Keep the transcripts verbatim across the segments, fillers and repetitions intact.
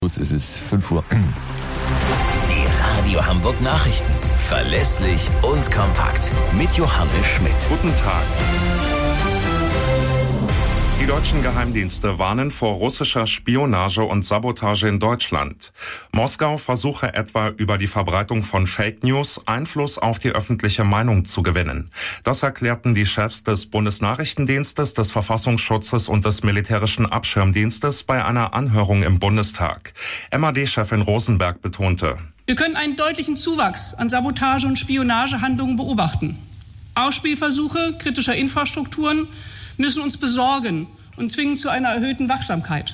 Es ist fünf Uhr. Die Radio Hamburg Nachrichten. Verlässlich und kompakt. Mit Johannes Schmidt. Guten Tag. Die deutschen Geheimdienste warnen vor russischer Spionage und Sabotage in Deutschland. Moskau versuche etwa über die Verbreitung von Fake News Einfluss auf die öffentliche Meinung zu gewinnen. Das erklärten die Chefs des Bundesnachrichtendienstes, des Verfassungsschutzes und des Militärischen Abschirmdienstes bei einer Anhörung im Bundestag. M A D-Chefin Rosenberg betonte: Wir können einen deutlichen Zuwachs an Sabotage- und Spionagehandlungen beobachten. Ausspielversuche kritischer Infrastrukturen müssen uns besorgen und zwingen zu einer erhöhten Wachsamkeit.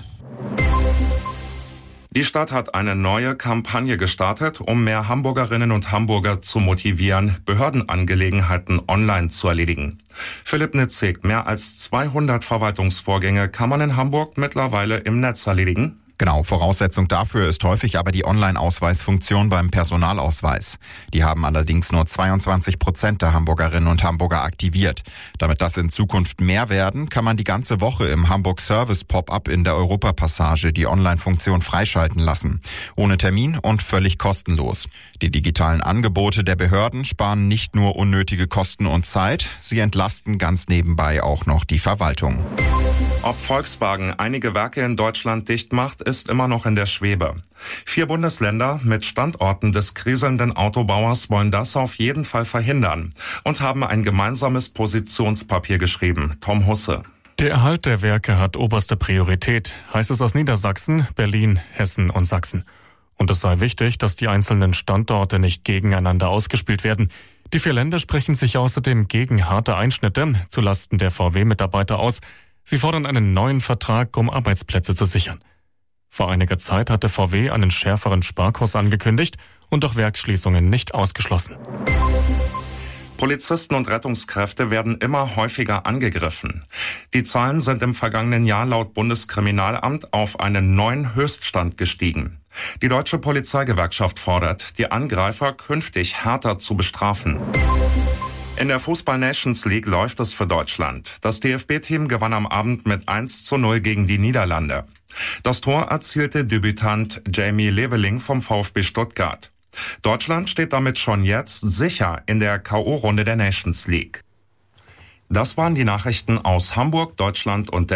Die Stadt hat eine neue Kampagne gestartet, um mehr Hamburgerinnen und Hamburger zu motivieren, Behördenangelegenheiten online zu erledigen. Philipp Nitzig, mehr als zweihundert Verwaltungsvorgänge kann man in Hamburg mittlerweile im Netz erledigen. Genau, Voraussetzung dafür ist häufig aber die Online-Ausweisfunktion beim Personalausweis. Die haben allerdings nur zweiundzwanzig Prozent der Hamburgerinnen und Hamburger aktiviert. Damit das in Zukunft mehr werden, kann man die ganze Woche im Hamburg Service Pop-up in der Europapassage die Online-Funktion freischalten lassen. Ohne Termin und völlig kostenlos. Die digitalen Angebote der Behörden sparen nicht nur unnötige Kosten und Zeit, sie entlasten ganz nebenbei auch noch die Verwaltung. Ob Volkswagen einige Werke in Deutschland dicht macht, ist immer noch in der Schwebe. Vier Bundesländer mit Standorten des kriselnden Autobauers wollen das auf jeden Fall verhindern und haben ein gemeinsames Positionspapier geschrieben. Tom Husse. Der Erhalt der Werke hat oberste Priorität, heißt es aus Niedersachsen, Berlin, Hessen und Sachsen. Und es sei wichtig, dass die einzelnen Standorte nicht gegeneinander ausgespielt werden. Die vier Länder sprechen sich außerdem gegen harte Einschnitte zulasten der V W-Mitarbeiter aus. Sie fordern einen neuen Vertrag, um Arbeitsplätze zu sichern. Vor einiger Zeit hatte V W einen schärferen Sparkurs angekündigt und auch Werksschließungen nicht ausgeschlossen. Polizisten und Rettungskräfte werden immer häufiger angegriffen. Die Zahlen sind im vergangenen Jahr laut Bundeskriminalamt auf einen neuen Höchststand gestiegen. Die Deutsche Polizeigewerkschaft fordert, die Angreifer künftig härter zu bestrafen. In der Fußball-Nations League läuft es für Deutschland. Das D F B-Team gewann am Abend mit eins zu null gegen die Niederlande. Das Tor erzielte Debütant Jamie Leveling vom VfB Stuttgart. Deutschland steht damit schon jetzt sicher in der K O-Runde der Nations League. Das waren die Nachrichten aus Hamburg, Deutschland und der